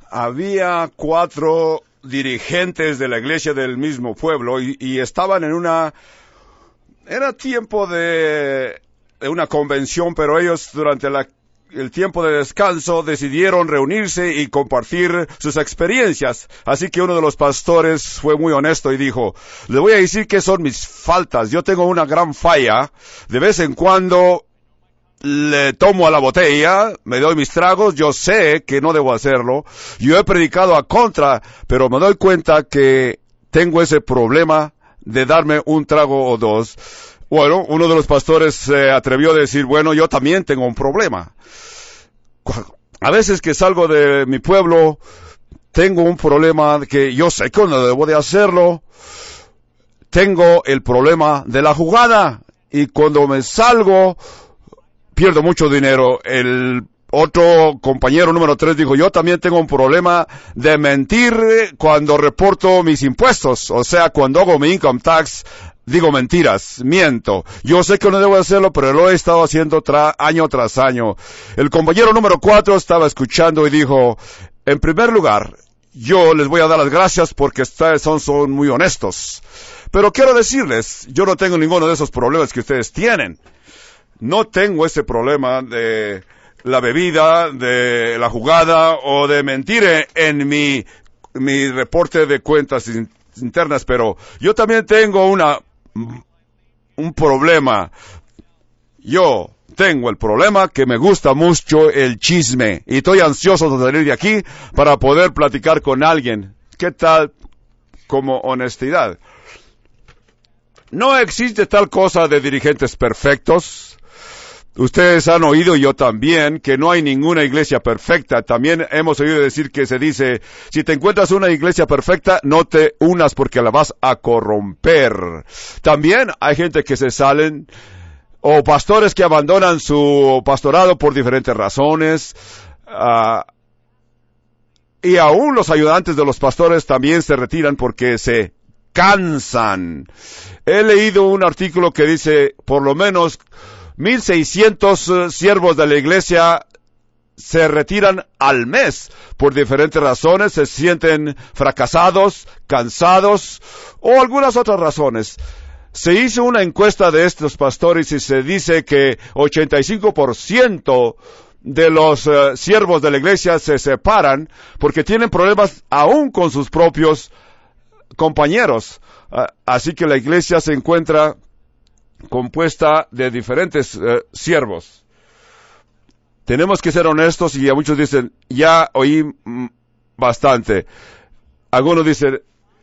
Había 4 dirigentes de la iglesia del mismo pueblo y estaban en era tiempo de una convención, pero ellos durante el tiempo de descanso decidieron reunirse y compartir sus experiencias. Así que uno de los pastores fue muy honesto y dijo: le voy a decir qué son mis faltas. Yo tengo una gran falla. De vez en cuando le tomo a la botella, me doy mis tragos, yo sé que no debo hacerlo. Yo he predicado a contra, pero me doy cuenta que tengo ese problema de darme un trago o dos. Bueno, uno de los pastores se atrevió a decir: bueno, yo también tengo un problema. A veces que salgo de mi pueblo, tengo un problema que yo sé que no debo de hacerlo. Tengo el problema de la jugada, y cuando me salgo, pierdo mucho dinero. El otro compañero número 3 dijo: yo también tengo un problema de mentir cuando reporto mis impuestos. O sea, cuando hago mi income tax, digo mentiras, miento. Yo sé que no debo hacerlo, pero lo he estado haciendo año tras año. El compañero número 4 estaba escuchando y dijo: en primer lugar, yo les voy a dar las gracias porque ustedes son muy honestos. Pero quiero decirles, yo no tengo ninguno de esos problemas que ustedes tienen. No tengo ese problema de la bebida, de la jugada o de mentir en mi reporte de cuentas internas, pero yo también tengo un problema. Yo tengo el problema que me gusta mucho el chisme y estoy ansioso de salir de aquí para poder platicar con alguien. ¿Qué tal como honestidad? No existe tal cosa de dirigentes perfectos. Ustedes han oído, y yo también, que no hay ninguna iglesia perfecta. También hemos oído decir que se dice: si te encuentras una iglesia perfecta, no te unas porque la vas a corromper. También hay gente que se salen, o pastores que abandonan su pastorado por diferentes razones. Y aún los ayudantes de los pastores también se retiran porque se cansan. He leído un artículo que dice por lo menos 1,600 siervos de la iglesia se retiran al mes por diferentes razones. Se sienten fracasados, cansados o algunas otras razones. Se hizo una encuesta de estos pastores y se dice que 85% de los siervos de la iglesia se separan porque tienen problemas aún con sus propios compañeros. Así que la iglesia se encuentra compuesta de diferentes siervos. Tenemos que ser honestos, y a muchos dicen: ya oí bastante. Algunos dicen: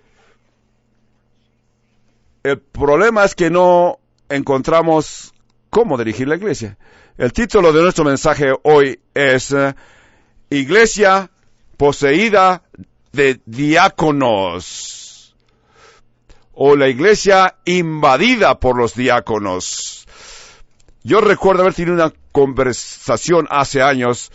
el problema es que no encontramos cómo dirigir la iglesia. El título de nuestro mensaje hoy es Iglesia poseída de diáconos, o la iglesia invadida por los diáconos. Yo recuerdo haber tenido una conversación hace años.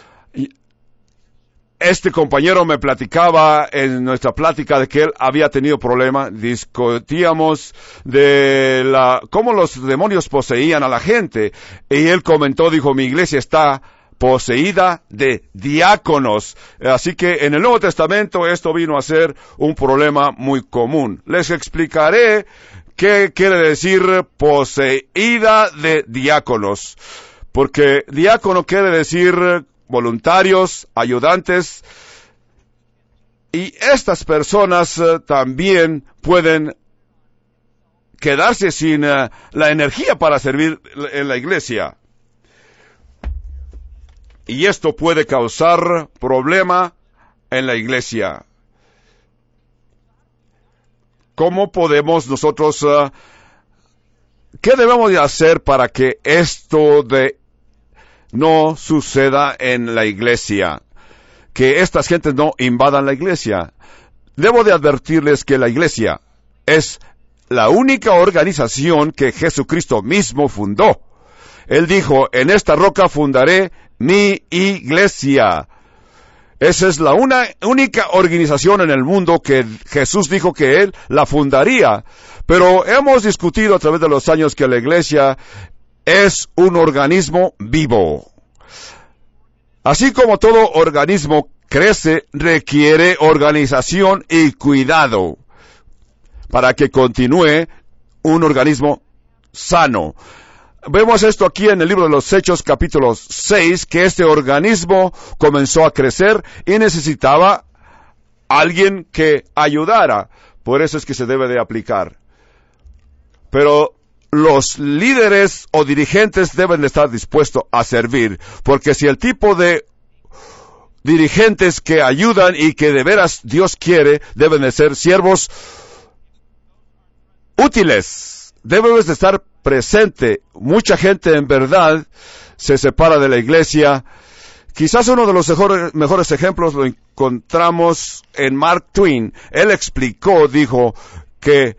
Este compañero me platicaba en nuestra plática de que él había tenido problemas. Discutíamos de cómo los demonios poseían a la gente. Y él comentó, dijo: mi iglesia está poseída de diáconos. Así que en el Nuevo Testamento esto vino a ser un problema muy común. Les explicaré qué quiere decir poseída de diáconos. Porque diácono quiere decir voluntarios, ayudantes, y estas personas también pueden quedarse sin la energía para servir en la iglesia. Y esto puede causar problema en la iglesia. ¿Cómo podemos nosotros, qué debemos de hacer para que esto no suceda en la iglesia? Que estas gentes no invadan la iglesia. Debo de advertirles que la iglesia es la única organización que Jesucristo mismo fundó. Él dijo: en esta roca fundaré mi iglesia. Esa es la única organización en el mundo que Jesús dijo que Él la fundaría. Pero hemos discutido a través de los años que la iglesia es un organismo vivo. Así como todo organismo crece, requiere organización y cuidado para que continúe un organismo sano. Vemos esto aquí en el libro de los Hechos, capítulo 6, que este organismo comenzó a crecer y necesitaba alguien que ayudara. Por eso es que se debe de aplicar. Pero los líderes o dirigentes deben de estar dispuestos a servir, porque si el tipo de dirigentes que ayudan y que de veras Dios quiere, deben de ser siervos útiles, debes de estar presente. Mucha gente en verdad se separa de la iglesia. Quizás uno de los mejores ejemplos lo encontramos en Mark Twain. Él explicó, dijo, que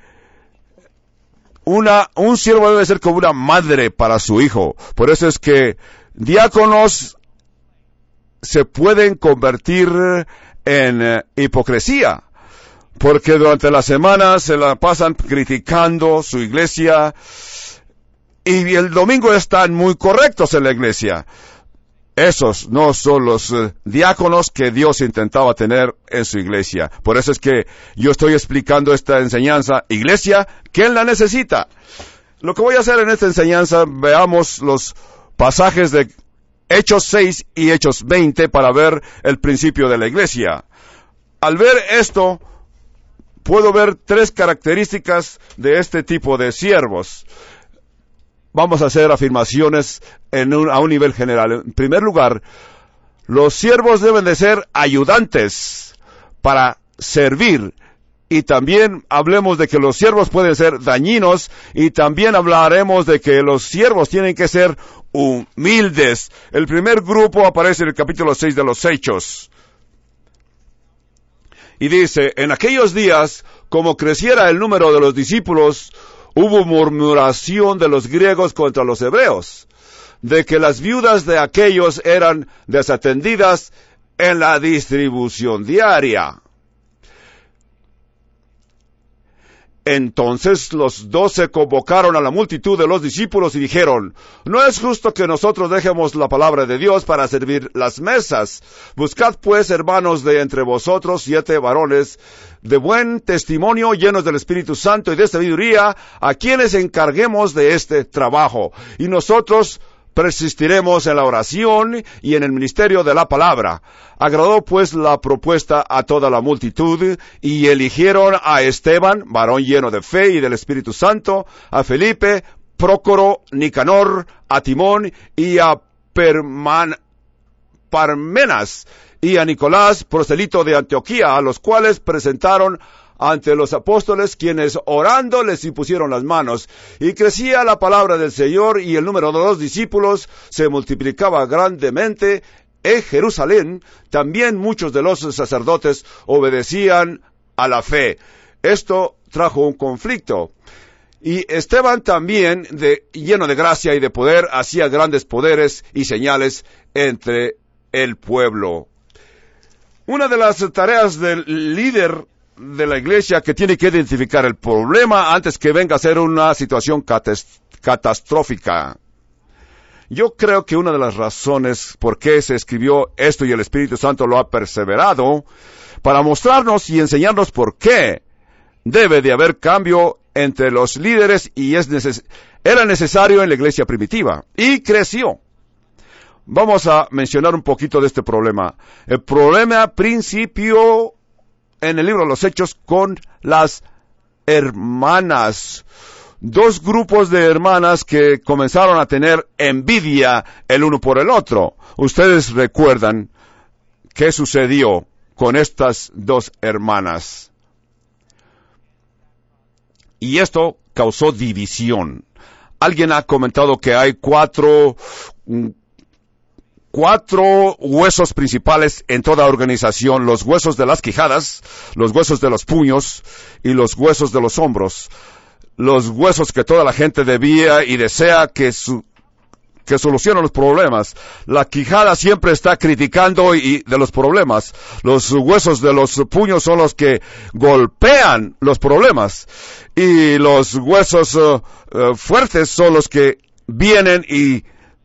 un siervo debe ser como una madre para su hijo. Por eso es que diáconos se pueden convertir en hipocresía, porque durante la semana se la pasan criticando su iglesia y el domingo están muy correctos en la iglesia. Esos no son los diáconos que Dios intentaba tener en su iglesia. Por eso es que yo estoy explicando esta enseñanza. Iglesia, ¿quién la necesita? Lo que voy a hacer en esta enseñanza, veamos los pasajes de Hechos 6 y Hechos 20 para ver el principio de la iglesia. Al ver esto, puedo ver tres características de este tipo de siervos. Vamos a hacer afirmaciones a un nivel general. En primer lugar, los siervos deben de ser ayudantes para servir. Y también hablemos de que los siervos pueden ser dañinos, y también hablaremos de que los siervos tienen que ser humildes. El primer grupo aparece en el capítulo 6 de los Hechos. Y dice, en aquellos días, como creciera el número de los discípulos, hubo murmuración de los griegos contra los hebreos, de que las viudas de aquellos eran desatendidas en la distribución diaria. Entonces los 12 convocaron a la multitud de los discípulos y dijeron, no es justo que nosotros dejemos la palabra de Dios para servir las mesas. Buscad pues, hermanos, de entre vosotros 7 varones de buen testimonio, llenos del Espíritu Santo y de sabiduría, a quienes encarguemos de este trabajo. Y nosotros persistiremos en la oración y en el ministerio de la palabra. Agradó pues la propuesta a toda la multitud, y eligieron a Esteban, varón lleno de fe y del Espíritu Santo, a Felipe, Prócoro, Nicanor, a Timón y a Parmenas, y a Nicolás, prosélito de Antioquía, a los cuales presentaron ante los apóstoles, quienes orando les impusieron las manos. Y crecía la palabra del Señor, y el número de los discípulos se multiplicaba grandemente en Jerusalén. También muchos de los sacerdotes obedecían a la fe. Esto trajo un conflicto. Y Esteban también, lleno de gracia y de poder, hacía grandes poderes y señales entre el pueblo. Una de las tareas del líder de la iglesia, que tiene que identificar el problema antes que venga a ser una situación catastrófica. Yo creo que una de las razones por qué se escribió esto, y el Espíritu Santo lo ha perseverado, para mostrarnos y enseñarnos por qué debe de haber cambio entre los líderes, y era necesario en la iglesia primitiva, y creció. Vamos a mencionar un poquito de este problema. El problema principio en el libro de los Hechos con las hermanas. 2 grupos de hermanas que comenzaron a tener envidia el uno por el otro. Ustedes recuerdan qué sucedió con estas 2 hermanas. Y esto causó división. Alguien ha comentado que hay 4 huesos principales en toda organización: los huesos de las quijadas, los huesos de los puños y los huesos de los hombros. Los huesos que toda la gente debía y desea que solucionen los problemas. La quijada siempre está criticando de los problemas. Los huesos de los puños son los que golpean los problemas. Y los huesos fuertes son los que vienen y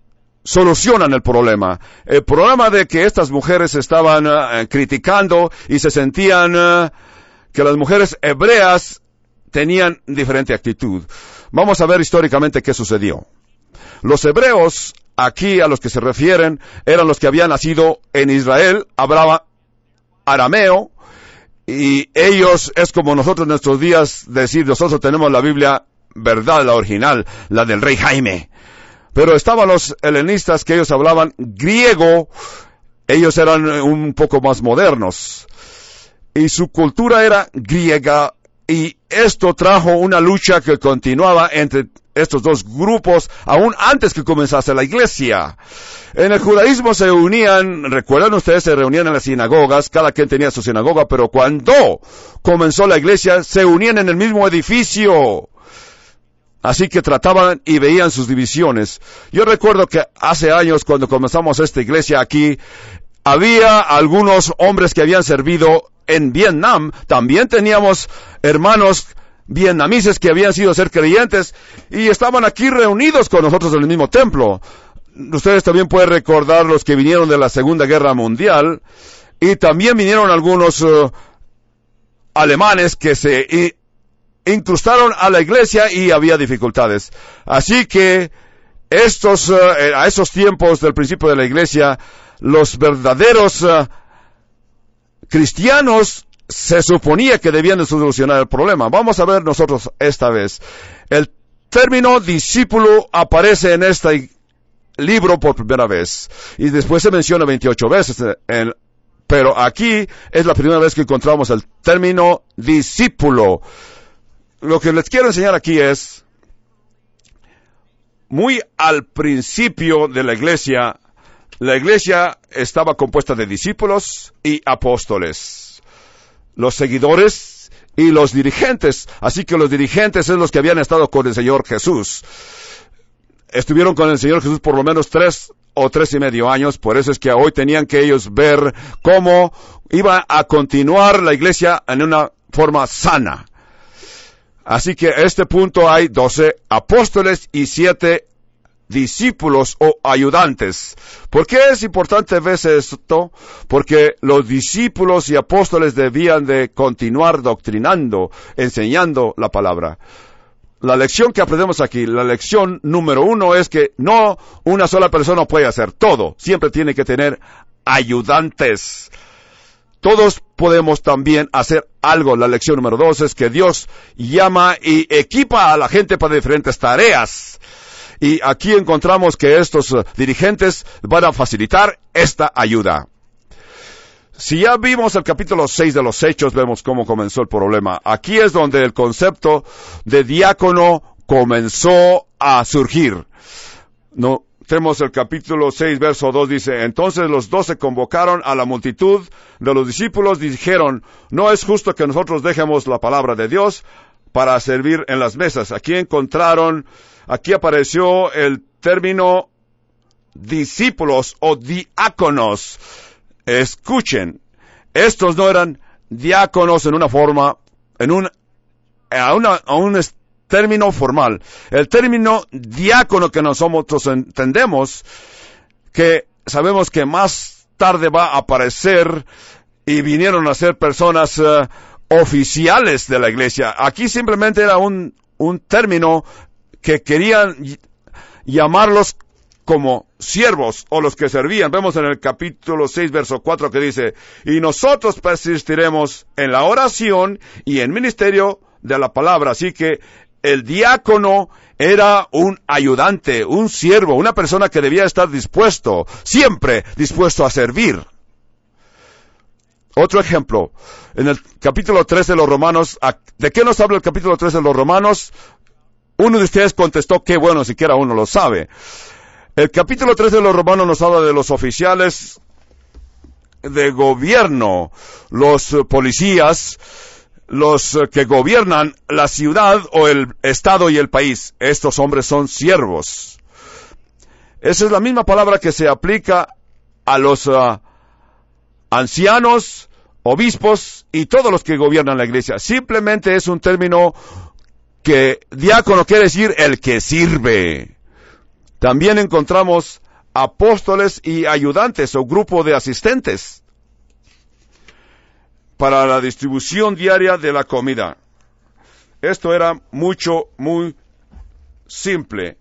solucionan el problema. El problema de que estas mujeres estaban criticando y se sentían que las mujeres hebreas tenían diferente actitud. Vamos a ver históricamente qué sucedió. Los hebreos, aquí a los que se refieren, eran los que habían nacido en Israel, hablaban arameo, y ellos, es como nosotros en nuestros días decir, nosotros tenemos la Biblia verdad, la original, la del rey Jaime. Pero estaban los helenistas que ellos hablaban griego, ellos eran un poco más modernos. Y su cultura era griega, y esto trajo una lucha que continuaba entre estos dos grupos, aún antes que comenzase la iglesia. En el judaísmo se unían, recuerdan ustedes, se reunían en las sinagogas, cada quien tenía su sinagoga, pero cuando comenzó la iglesia, se unían en el mismo edificio. Así que trataban y veían sus divisiones. Yo recuerdo que hace años, cuando comenzamos esta iglesia aquí, había algunos hombres que habían servido en Vietnam. También teníamos hermanos vietnamitas que habían sido ser creyentes y estaban aquí reunidos con nosotros en el mismo templo. Ustedes también pueden recordar los que vinieron de la Segunda Guerra Mundial, y también vinieron algunos alemanes que se incrustaron a la iglesia y había dificultades. Así que a esos tiempos del principio de la iglesia, los verdaderos cristianos se suponía que debían de solucionar el problema. Vamos a ver nosotros esta vez. El término discípulo aparece en este libro por primera vez, y después se menciona 28 veces, pero aquí es la primera vez que encontramos el término discípulo. Lo que les quiero enseñar aquí es, muy al principio de la iglesia estaba compuesta de discípulos y apóstoles, los seguidores y los dirigentes. Así que los dirigentes es los que habían estado con el Señor Jesús. Estuvieron con el Señor Jesús por lo menos 3 o 3.5 años, por eso es que hoy tenían que ellos ver cómo iba a continuar la iglesia en una forma sana. Así que a este punto hay 12 apóstoles y 7 discípulos o ayudantes. ¿Por qué es importante ver esto? Porque los discípulos y apóstoles debían de continuar doctrinando, enseñando la palabra. La lección que aprendemos aquí, la lección número 1 es que no una sola persona puede hacer todo. Siempre tiene que tener ayudantes. Todos podemos también hacer algo. La lección número 2 es que Dios llama y equipa a la gente para diferentes tareas. Y aquí encontramos que estos dirigentes van a facilitar esta ayuda. Si ya vimos el capítulo 6 de los Hechos, vemos cómo comenzó el problema. Aquí es donde el concepto de diácono comenzó a surgir. Tenemos el capítulo 6, verso 2, dice: entonces los 12 convocaron a la multitud de los discípulos y dijeron: no es justo que nosotros dejemos la palabra de Dios para servir en las mesas. Aquí apareció el término discípulos o diáconos. Escuchen, estos no eran diáconos en una forma, a un término formal. El término diácono que nosotros entendemos, que sabemos que más tarde va a aparecer y vinieron a ser personas oficiales de la iglesia. Aquí simplemente era un término que querían llamarlos como siervos o los que servían. Vemos en el capítulo 6, verso 4 que dice: y nosotros persistiremos en la oración y en ministerio de la palabra. Así que el diácono era un ayudante, un siervo, una persona que debía estar dispuesto, siempre dispuesto a servir. Otro ejemplo, en el capítulo 3 de los Romanos, ¿de qué nos habla el capítulo 3 de los Romanos? Uno de ustedes contestó: qué bueno, siquiera uno lo sabe. El capítulo 3 de los Romanos nos habla de los oficiales de gobierno, los policías, los que gobiernan la ciudad o el estado y el país. Estos hombres son siervos. Esa es la misma palabra que se aplica a los ancianos, obispos y todos los que gobiernan la iglesia. Simplemente es un término que diácono quiere decir el que sirve. También encontramos apóstoles y ayudantes o grupo de asistentes para la distribución diaria de la comida. Esto era muy simple.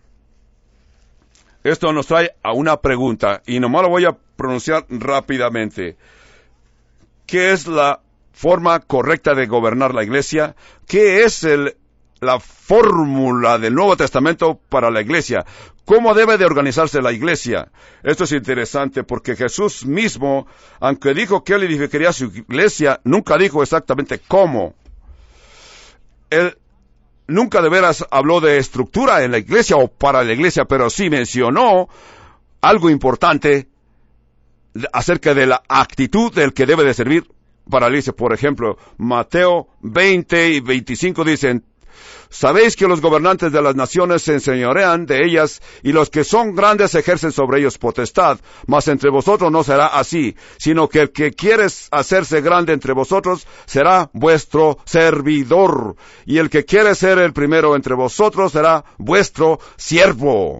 Esto nos trae a una pregunta, y nomás lo voy a pronunciar rápidamente. ¿Qué es la forma correcta de gobernar la iglesia? ¿Qué es la fórmula del Nuevo Testamento para la iglesia? ¿Cómo debe de organizarse la iglesia? Esto es interesante porque Jesús mismo, aunque dijo que él edificaría su iglesia, nunca dijo exactamente cómo. Él nunca de veras habló de estructura en la iglesia o para la iglesia, pero sí mencionó algo importante acerca de la actitud del que debe de servir para la iglesia. Por ejemplo, Mateo 20 y 25 dicen: sabéis que los gobernantes de las naciones se enseñorean de ellas, y los que son grandes ejercen sobre ellos potestad. Mas entre vosotros no será así, sino que el que quiere hacerse grande entre vosotros será vuestro servidor, y el que quiere ser el primero entre vosotros será vuestro siervo.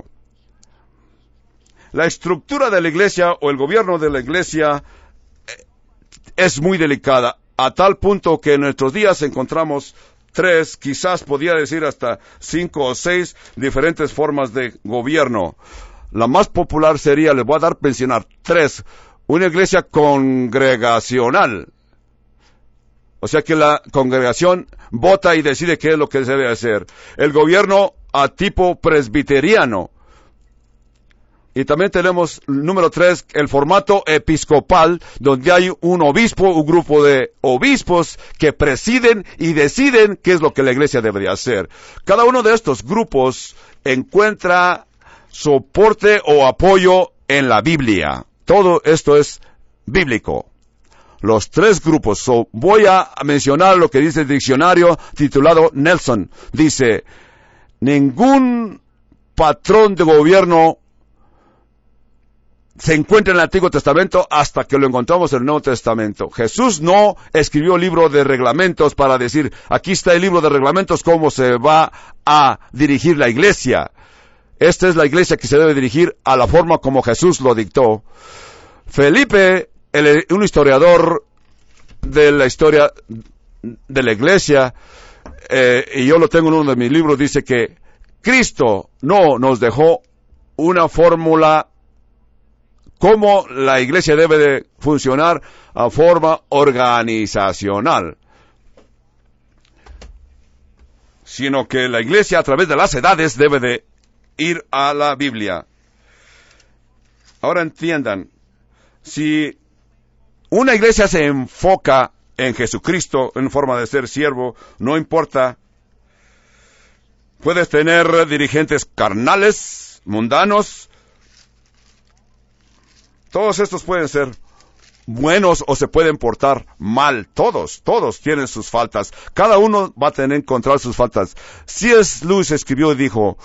La estructura de la iglesia o el gobierno de la iglesia es muy delicada, a tal punto que en nuestros días encontramos 3, quizás podría decir hasta 5 o 6 diferentes formas de gobierno. La más popular sería, les voy a mencionar 3, una iglesia congregacional. O sea que la congregación vota y decide qué es lo que se debe hacer. El gobierno a tipo presbiteriano. Y también tenemos, número 3, el formato episcopal, donde hay un obispo, un grupo de obispos que presiden y deciden qué es lo que la iglesia debería hacer. Cada uno de estos grupos encuentra soporte o apoyo en la Biblia. Todo esto es bíblico. Los 3 grupos. Voy a mencionar lo que dice el diccionario titulado Nelson. Dice: ningún patrón de gobierno se encuentra en el Antiguo Testamento hasta que lo encontramos en el Nuevo Testamento. Jesús no escribió libro de reglamentos para decir: aquí está el libro de reglamentos, cómo se va a dirigir la iglesia. Esta es la iglesia que se debe dirigir a la forma como Jesús lo dictó. Felipe, un historiador de la historia de la iglesia, y yo lo tengo en uno de mis libros, dice que Cristo no nos dejó una fórmula cómo la iglesia debe de funcionar a forma organizacional, sino que la iglesia a través de las edades debe de ir a la Biblia. Ahora entiendan, si una iglesia se enfoca en Jesucristo en forma de ser siervo, no importa, puedes tener dirigentes carnales, mundanos. Todos estos pueden ser buenos o se pueden portar mal. Todos tienen sus faltas. Cada uno va a tener que encontrar sus faltas. C.S. Lewis escribió y dijo: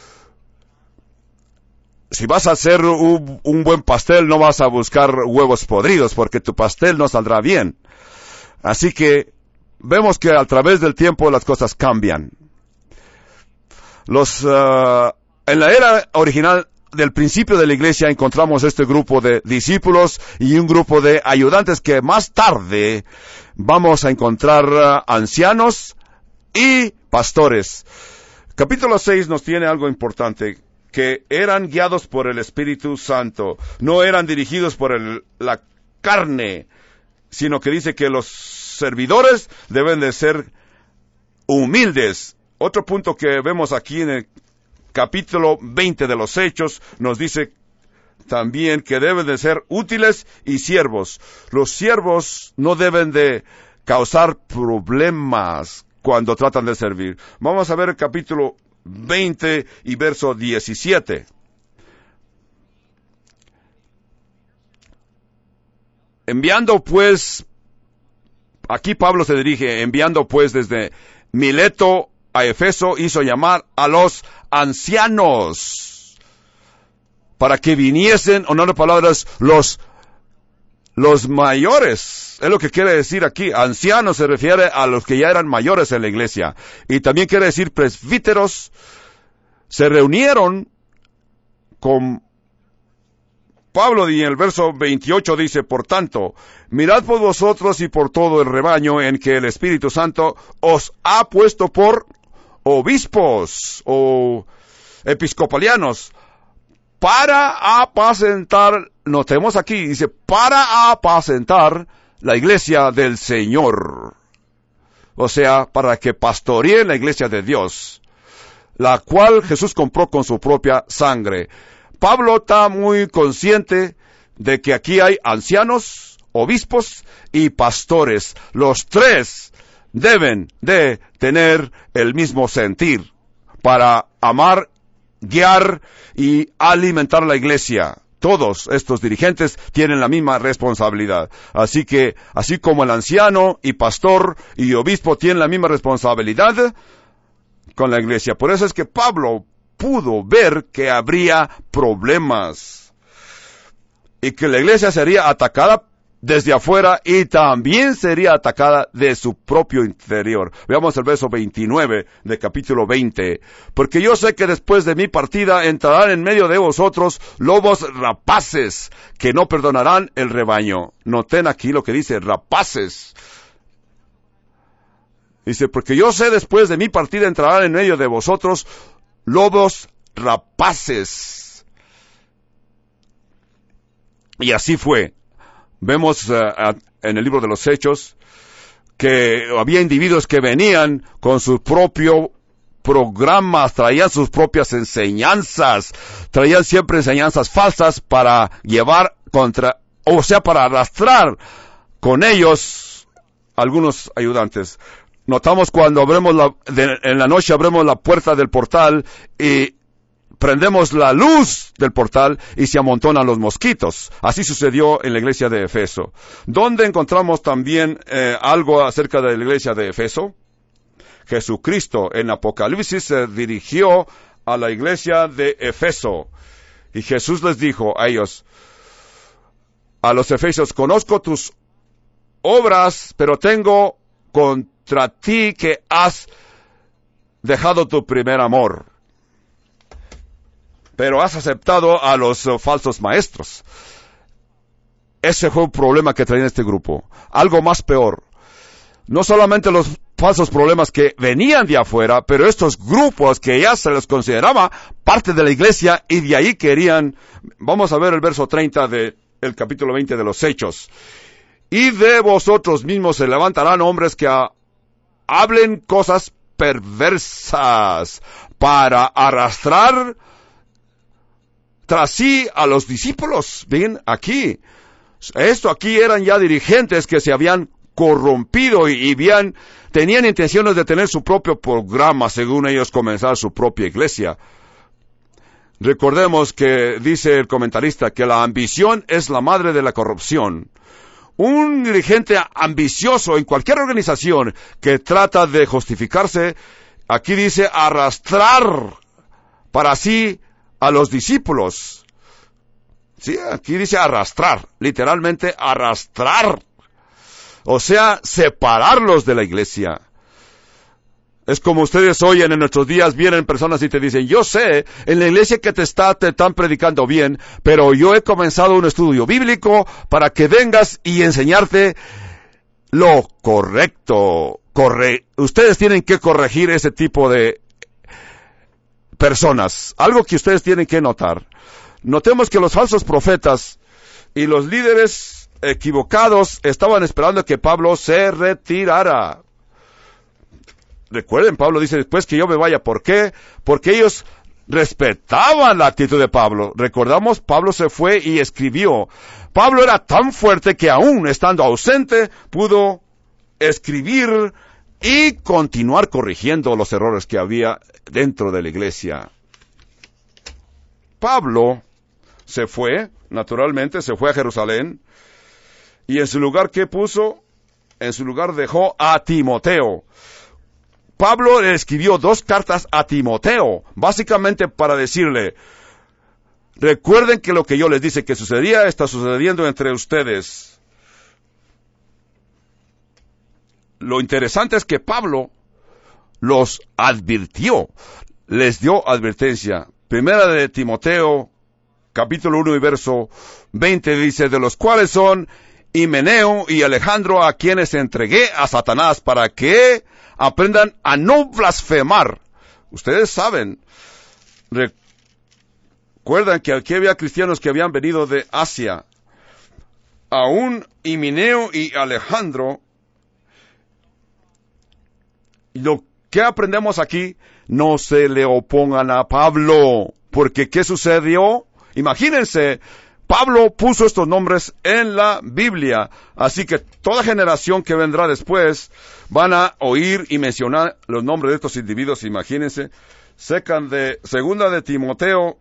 si vas a hacer un buen pastel, no vas a buscar huevos podridos, porque tu pastel no saldrá bien. Así que vemos que a través del tiempo las cosas cambian. En la era original del principio de la iglesia encontramos este grupo de discípulos y un grupo de ayudantes que más tarde vamos a encontrar ancianos y pastores. Capítulo 6 nos tiene algo importante, que eran guiados por el Espíritu Santo, no eran dirigidos por la carne, sino que dice que los servidores deben de ser humildes. Otro punto que vemos aquí en el capítulo 20 de los Hechos nos dice también que deben de ser útiles y siervos. Los siervos no deben de causar problemas cuando tratan de servir. Vamos a ver el capítulo 20 y verso 17. Enviando pues, aquí Pablo se dirige, enviando pues desde Mileto a Efeso, hizo llamar a los ancianos para que viniesen, o en otras palabras, los mayores. Es lo que quiere decir aquí. Ancianos se refiere a los que ya eran mayores en la iglesia. Y también quiere decir presbíteros. Se reunieron con Pablo en el verso 28 dice, por tanto, mirad por vosotros y por todo el rebaño en que el Espíritu Santo os ha puesto por obispos o episcopalianos para apacentar, notemos aquí, dice, para apacentar la iglesia del Señor. O sea, para que pastoreen la iglesia de Dios, la cual Jesús compró con su propia sangre. Pablo está muy consciente de que aquí hay ancianos, obispos y pastores. Los tres deben de tener el mismo sentir para amar, guiar y alimentar la iglesia. Todos estos dirigentes tienen la misma responsabilidad. Así que, así como el anciano y pastor y obispo tienen la misma responsabilidad con la iglesia. Por eso es que Pablo pudo ver que habría problemas y que la iglesia sería atacada desde afuera y también sería atacada de su propio interior. Veamos el verso 29 de capítulo 20. Porque yo sé que después de mi partida entrarán en medio de vosotros lobos rapaces que no perdonarán el rebaño. Noten aquí lo que dice, rapaces. Dice, porque yo sé después de mi partida entrarán en medio de vosotros lobos rapaces. Y así fue. Vemos en el libro de los Hechos que había individuos que venían con su propio programas, traían sus propias enseñanzas, traían siempre enseñanzas falsas para llevar para arrastrar con ellos algunos ayudantes. Notamos cuando en la noche abrimos la puerta del portal y prendemos la luz del portal y se amontonan los mosquitos. Así sucedió en la iglesia de Efeso. ¿Dónde encontramos también algo acerca de la iglesia de Efeso? Jesucristo en Apocalipsis se dirigió a la iglesia de Efeso. Y Jesús les dijo a ellos, a los efesios, conozco tus obras, pero tengo contra ti que has dejado tu primer amor. Pero has aceptado a los falsos maestros. Ese fue un problema que traía este grupo. Algo más peor. No solamente los falsos problemas que venían de afuera, pero estos grupos que ya se les consideraba parte de la iglesia y de ahí querían. Vamos a ver el verso 30 del capítulo 20 de los Hechos. Y de vosotros mismos se levantarán hombres que hablen cosas perversas para arrastrar tras sí a los discípulos. Ven aquí. Aquí eran ya dirigentes que se habían corrompido y tenían intenciones de tener su propio programa, según ellos comenzar su propia iglesia. Recordemos que dice el comentarista que la ambición es la madre de la corrupción. Un dirigente ambicioso en cualquier organización que trata de justificarse, aquí dice arrastrar para sí a los discípulos. Sí, aquí dice arrastrar, literalmente arrastrar. O sea, separarlos de la iglesia. Es como ustedes oyen en nuestros días, vienen personas y te dicen, yo sé, en la iglesia que te están predicando bien, pero yo he comenzado un estudio bíblico para que vengas y enseñarte lo correcto. Ustedes tienen que corregir ese tipo de personas. Algo que ustedes tienen que notar. Notemos que los falsos profetas y los líderes equivocados estaban esperando que Pablo se retirara. Recuerden, Pablo dice, después que yo me vaya, ¿por qué? Porque ellos respetaban la actitud de Pablo. Recordamos, Pablo se fue y escribió. Pablo era tan fuerte que aún estando ausente, pudo escribir y continuar corrigiendo los errores que había dentro de la iglesia. Pablo se fue, naturalmente, se fue a Jerusalén, y en su lugar, ¿qué puso? En su lugar dejó a Timoteo. Pablo le escribió 2 cartas a Timoteo, básicamente para decirle, recuerden que lo que yo les dije que sucedía, está sucediendo entre ustedes. Lo interesante es que Pablo los advirtió, les dio advertencia. Primera de Timoteo, capítulo 1 y verso 20 dice, de los cuales son Himeneo y Alejandro, a quienes entregué a Satanás para que aprendan a no blasfemar. Ustedes saben, recuerdan que aquí había cristianos que habían venido de Asia. Aún Himeneo y Alejandro, lo que aprendemos aquí, no se le opongan a Pablo, porque ¿qué sucedió? Imagínense, Pablo puso estos nombres en la Biblia, así que toda generación que vendrá después van a oír y mencionar los nombres de estos individuos. Imagínense, segunda de Timoteo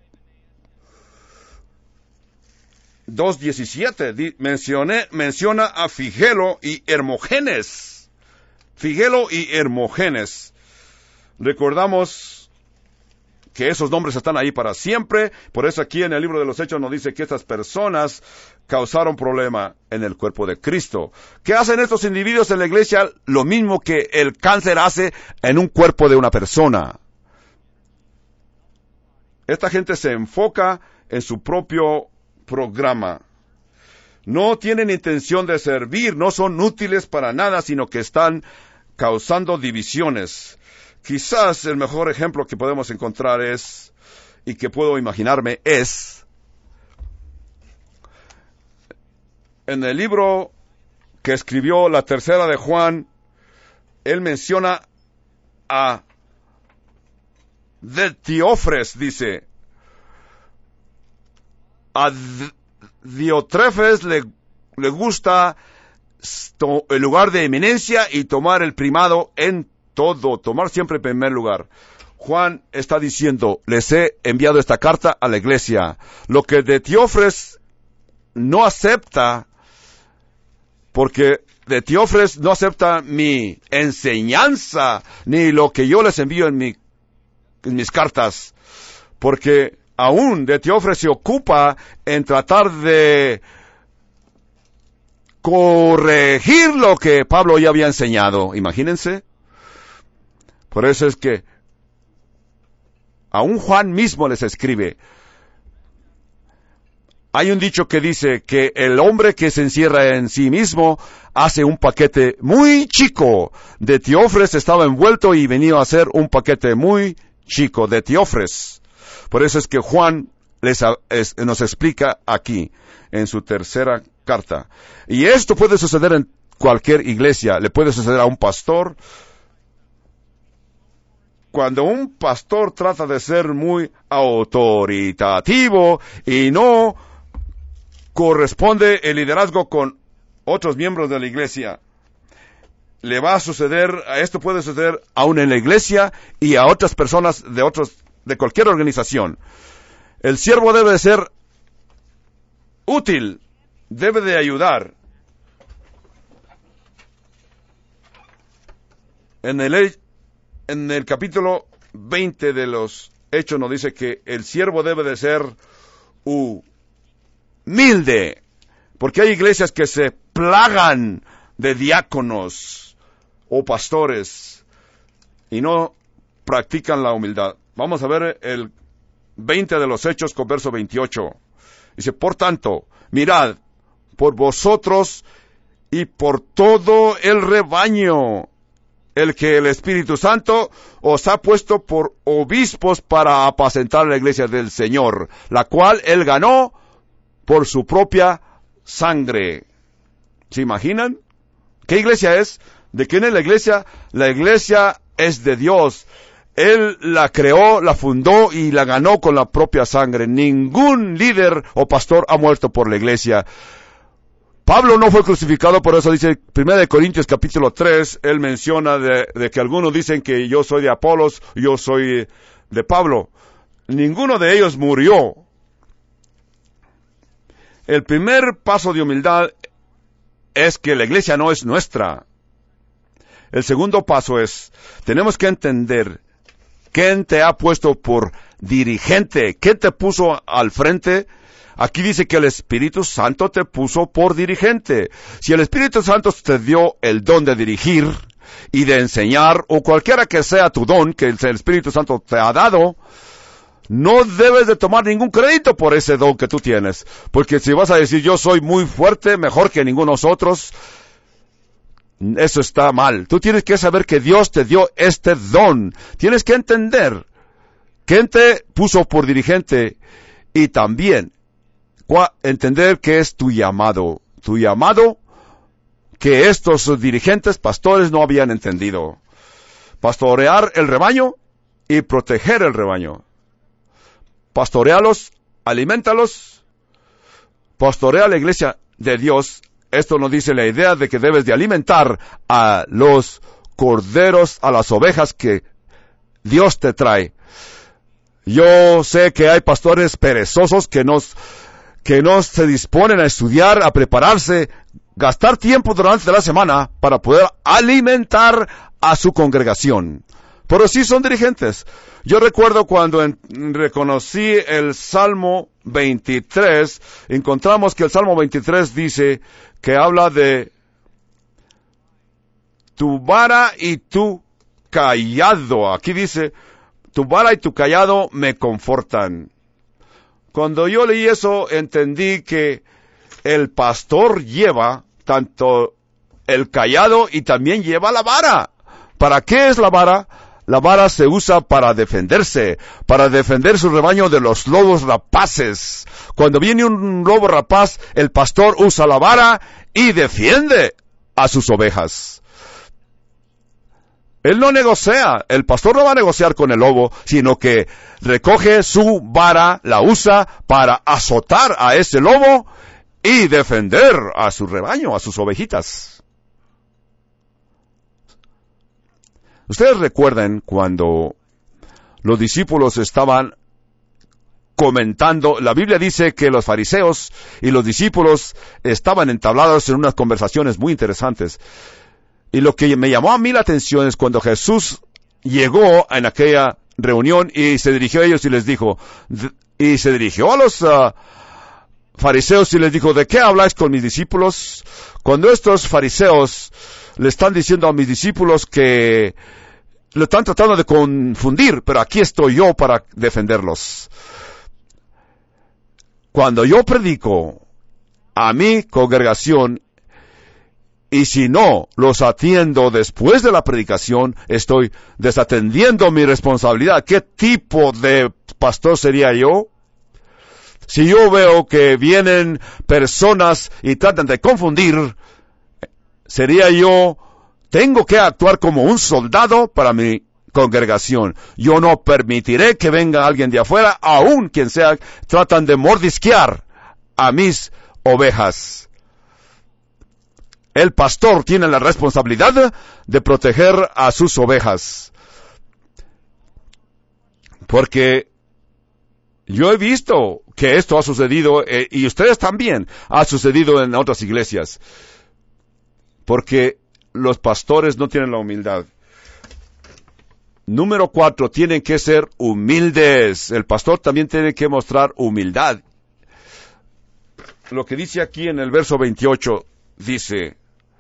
2:17 menciona a Figelo y Hermógenes. Figelo y Hermógenes. Recordamos que esos nombres están ahí para siempre. Por eso aquí en el libro de los Hechos nos dice que estas personas causaron problema en el cuerpo de Cristo. ¿Qué hacen estos individuos en la iglesia? Lo mismo que el cáncer hace en un cuerpo de una persona. Esta gente se enfoca en su propio programa. No tienen intención de servir, no son útiles para nada, sino que están causando divisiones. Quizás el mejor ejemplo que podemos encontrar es, y que puedo imaginarme, es en el libro que escribió la tercera de Juan. Él menciona a Teófres, dice, a Diotrefes le gusta el lugar de eminencia y tomar el primado en todo, tomar siempre el primer lugar. Juan está diciendo, les he enviado esta carta a la iglesia. Lo que de Teófres no acepta, porque de Teófres no acepta mi enseñanza, ni lo que yo les envío en mis cartas, porque aún de Teófres se ocupa en tratar de corregir lo que Pablo ya había enseñado. Imagínense. Por eso es que aún Juan mismo les escribe. Hay un dicho que dice que el hombre que se encierra en sí mismo hace un paquete muy chico. De Teófres estaba envuelto y venía a hacer un paquete muy chico de Teófres. Por eso es que Juan nos explica aquí, en su tercera carta. Y esto puede suceder en cualquier iglesia. Le puede suceder a un pastor. Cuando un pastor trata de ser muy autoritativo y no corresponde el liderazgo con otros miembros de la iglesia, le va a suceder, esto puede suceder aún en la iglesia y a otras personas de cualquier organización. El siervo debe de ser útil, debe de ayudar. En el capítulo 20 de los Hechos nos dice que el siervo debe de ser humilde, porque hay iglesias que se plagan de diáconos o pastores y no practican la humildad. Vamos a ver el 20 de los Hechos con verso 28. Dice, por tanto, mirad, por vosotros y por todo el rebaño, el que el Espíritu Santo os ha puesto por obispos para apacentar la iglesia del Señor, la cual él ganó por su propia sangre. ¿Se imaginan? ¿Qué iglesia es? ¿De quién es la iglesia? La iglesia es de Dios. Él la creó, la fundó y la ganó con la propia sangre. Ningún líder o pastor ha muerto por la iglesia. Pablo no fue crucificado, por eso dice 1 Corintios capítulo 3, él menciona de que algunos dicen que yo soy de Apolos, yo soy de Pablo. Ninguno de ellos murió. El primer paso de humildad es que la iglesia no es nuestra. El segundo paso es, tenemos que entender quién te ha puesto por dirigente, quién te puso al frente. Aquí dice que el Espíritu Santo te puso por dirigente. Si el Espíritu Santo te dio el don de dirigir y de enseñar, o cualquiera que sea tu don que el Espíritu Santo te ha dado, No debes de tomar ningún crédito por ese don que tú tienes. Porque si vas a decir, yo soy muy fuerte, mejor que ninguno de nosotros, eso está mal. Tú tienes que saber que Dios te dio este don. Tienes que entender quién te puso por dirigente y también entender que es tu llamado. Tu llamado que estos dirigentes, pastores, no habían entendido. Pastorear el rebaño y proteger el rebaño. Pastorealos, alimentalos, pastorea la iglesia de Dios. Esto nos dice la idea de que debes de alimentar a los corderos, a las ovejas que Dios te trae. Yo sé que hay pastores perezosos que no se disponen a estudiar, a prepararse, gastar tiempo durante la semana para poder alimentar a su congregación. Pero sí son dirigentes. Yo recuerdo cuando reconocí el Salmo 23, encontramos que el Salmo 23 dice que habla de tu vara y tu cayado. Aquí dice, tu vara y tu cayado me confortan. Cuando yo leí eso, entendí que el pastor lleva tanto el cayado y también lleva la vara. ¿Para qué es la vara? La vara se usa para defenderse, para defender su rebaño de los lobos rapaces. Cuando viene un lobo rapaz, el pastor usa la vara y defiende a sus ovejas. Él no negocia, el pastor no va a negociar con el lobo, sino que recoge su vara, la usa para azotar a ese lobo y defender a su rebaño, a sus ovejitas. Ustedes recuerdan cuando los discípulos estaban comentando, la Biblia dice que los fariseos y los discípulos estaban entablados en unas conversaciones muy interesantes. Y lo que me llamó a mí la atención es cuando Jesús llegó en aquella reunión y se dirigió a ellos y les dijo, y se dirigió a los fariseos y les dijo, ¿de qué habláis con mis discípulos? Cuando estos fariseos le están diciendo a mis discípulos que lo están tratando de confundir, pero aquí estoy yo para defenderlos. Cuando yo predico a mi congregación, y si no los atiendo después de la predicación, estoy desatendiendo mi responsabilidad. ¿Qué tipo de pastor sería yo? Si yo veo que vienen personas y tratan de confundir, tengo que actuar como un soldado para mi congregación. Yo no permitiré que venga alguien de afuera, aun quien sea, tratan de mordisquear a mis ovejas. El pastor tiene la responsabilidad de proteger a sus ovejas. Porque yo he visto que esto ha sucedido, y ustedes también, ha sucedido en otras iglesias. Porque los pastores no tienen la humildad. Número 4, tienen que ser humildes. El pastor también tiene que mostrar humildad. Lo que dice aquí en el verso 28, dice,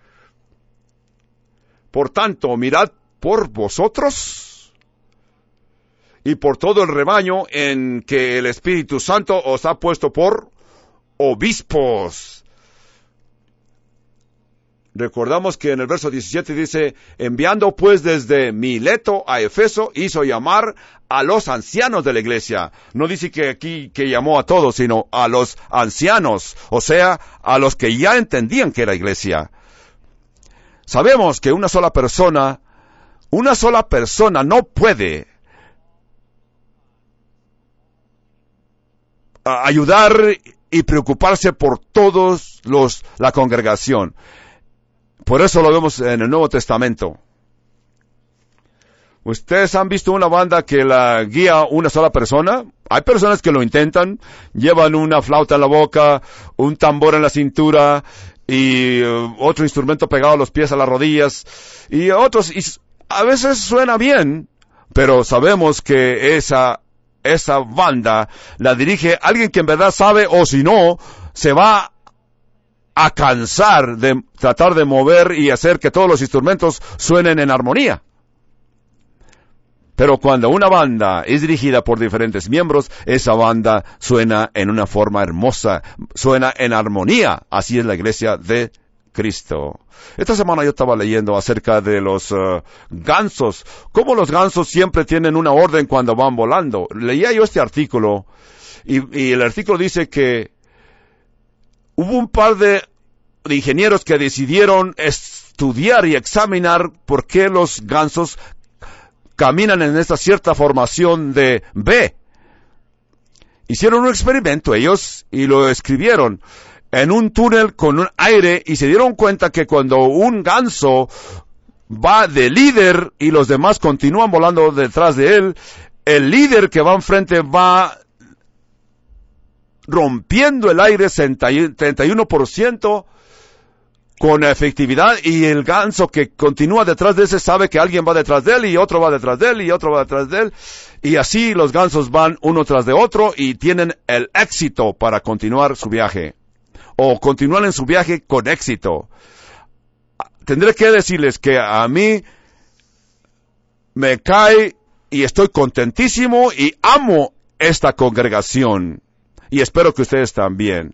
por tanto, mirad por vosotros y por todo el rebaño en que el Espíritu Santo os ha puesto por obispos. Recordamos que en el verso 17 dice, enviando pues desde Mileto a Efeso, hizo llamar a los ancianos de la iglesia. No dice que aquí que llamó a todos, sino a los ancianos, o sea, a los que ya entendían que era iglesia. Sabemos que una sola persona no puede ayudar y preocuparse por todos la congregación. Por eso lo vemos en el Nuevo Testamento. ¿Ustedes han visto una banda que la guía una sola persona? Hay personas que lo intentan, llevan una flauta en la boca, un tambor en la cintura, y otro instrumento pegado a los pies, a las rodillas, y otros, y a veces suena bien, pero sabemos que esa banda la dirige alguien que en verdad sabe, o si no, se va a cansar de tratar de mover y hacer que todos los instrumentos suenen en armonía. Pero cuando una banda es dirigida por diferentes miembros, esa banda suena en una forma hermosa, suena en armonía. Así es la iglesia de Cristo. Esta semana yo estaba leyendo acerca de los gansos, cómo los gansos siempre tienen una orden cuando van volando. Leía yo este artículo y el artículo dice que hubo un par de ingenieros que decidieron estudiar y examinar por qué los gansos caminan en esta cierta formación de V. Hicieron un experimento ellos y lo escribieron en un túnel con un aire y se dieron cuenta que cuando un ganso va de líder y los demás continúan volando detrás de él, el líder que va enfrente va rompiendo el aire 31% con efectividad, y el ganso que continúa detrás de ese sabe que alguien va detrás de él y otro va detrás de él y otro va detrás de él, y así los gansos van uno tras de otro y tienen el éxito para continuar su viaje, o continuar en su viaje con éxito. Tendré que decirles que a mí me cae y estoy contentísimo y amo esta congregación, y espero que ustedes también.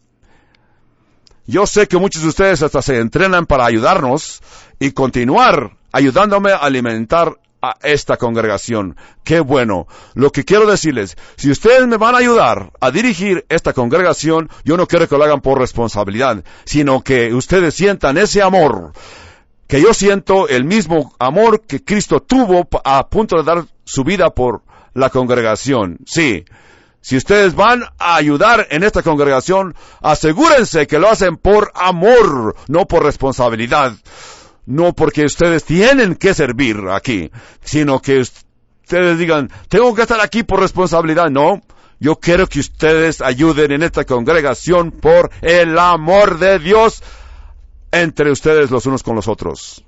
Yo sé que muchos de ustedes hasta se entrenan para ayudarnos y continuar ayudándome a alimentar a esta congregación. ¡Qué bueno! Lo que quiero decirles, si ustedes me van a ayudar a dirigir esta congregación, yo no quiero que lo hagan por responsabilidad, sino que ustedes sientan ese amor, que yo siento el mismo amor que Cristo tuvo a punto de dar su vida por la congregación. Sí. Si ustedes van a ayudar en esta congregación, asegúrense que lo hacen por amor, no por responsabilidad. No porque ustedes tienen que servir aquí, sino que ustedes digan, tengo que estar aquí por responsabilidad. No, yo quiero que ustedes ayuden en esta congregación por el amor de Dios entre ustedes los unos con los otros.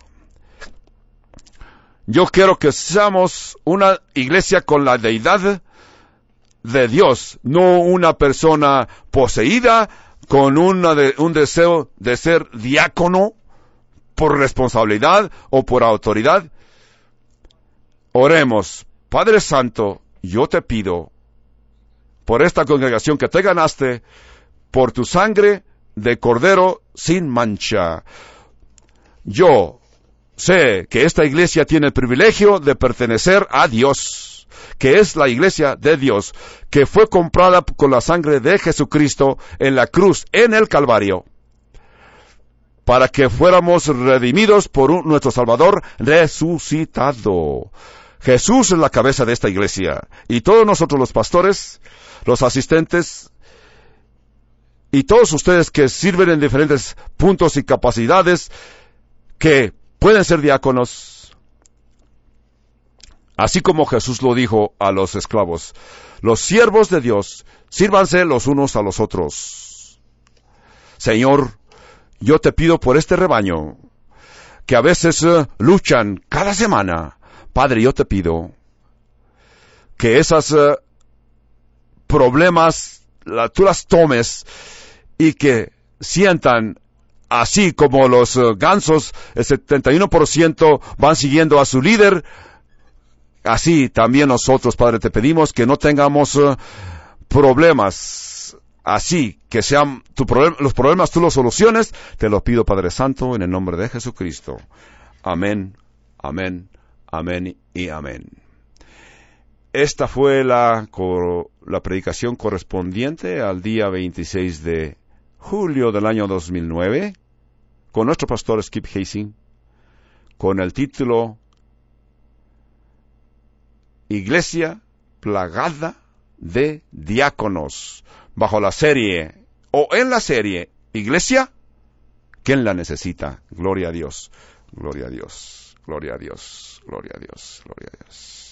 Yo quiero que seamos una iglesia con la deidad de Dios, no una persona poseída con un deseo de ser diácono por responsabilidad o por autoridad. Oremos. Padre Santo, yo te pido por esta congregación que te ganaste, por tu sangre de cordero sin mancha. Yo sé que esta iglesia tiene el privilegio de pertenecer a Dios, que es la iglesia de Dios, que fue comprada con la sangre de Jesucristo en la cruz, en el Calvario, para que fuéramos redimidos por nuestro Salvador resucitado. Jesús es la cabeza de esta iglesia, y todos nosotros los pastores, los asistentes, y todos ustedes que sirven en diferentes puntos y capacidades, que pueden ser diáconos, así como Jesús lo dijo a los esclavos. Los siervos de Dios, sírvanse los unos a los otros. Señor, yo te pido por este rebaño, que a veces luchan cada semana. Padre, yo te pido que esos problemas tú las tomes y que sientan, así como los gansos, el 71% van siguiendo a su líder. Así también nosotros, Padre, te pedimos que no tengamos problemas. Así que sean los problemas tú los soluciones. Te lo pido, Padre Santo, en el nombre de Jesucristo. Amén, amén, amén y amén. Esta fue la predicación correspondiente al día 26 de julio del año 2009, con nuestro pastor Skip Hasing, con el título Iglesia plagada de diáconos, bajo la serie, o en la serie, Iglesia, ¿quién la necesita? Gloria a Dios, gloria a Dios, gloria a Dios, gloria a Dios, gloria a Dios.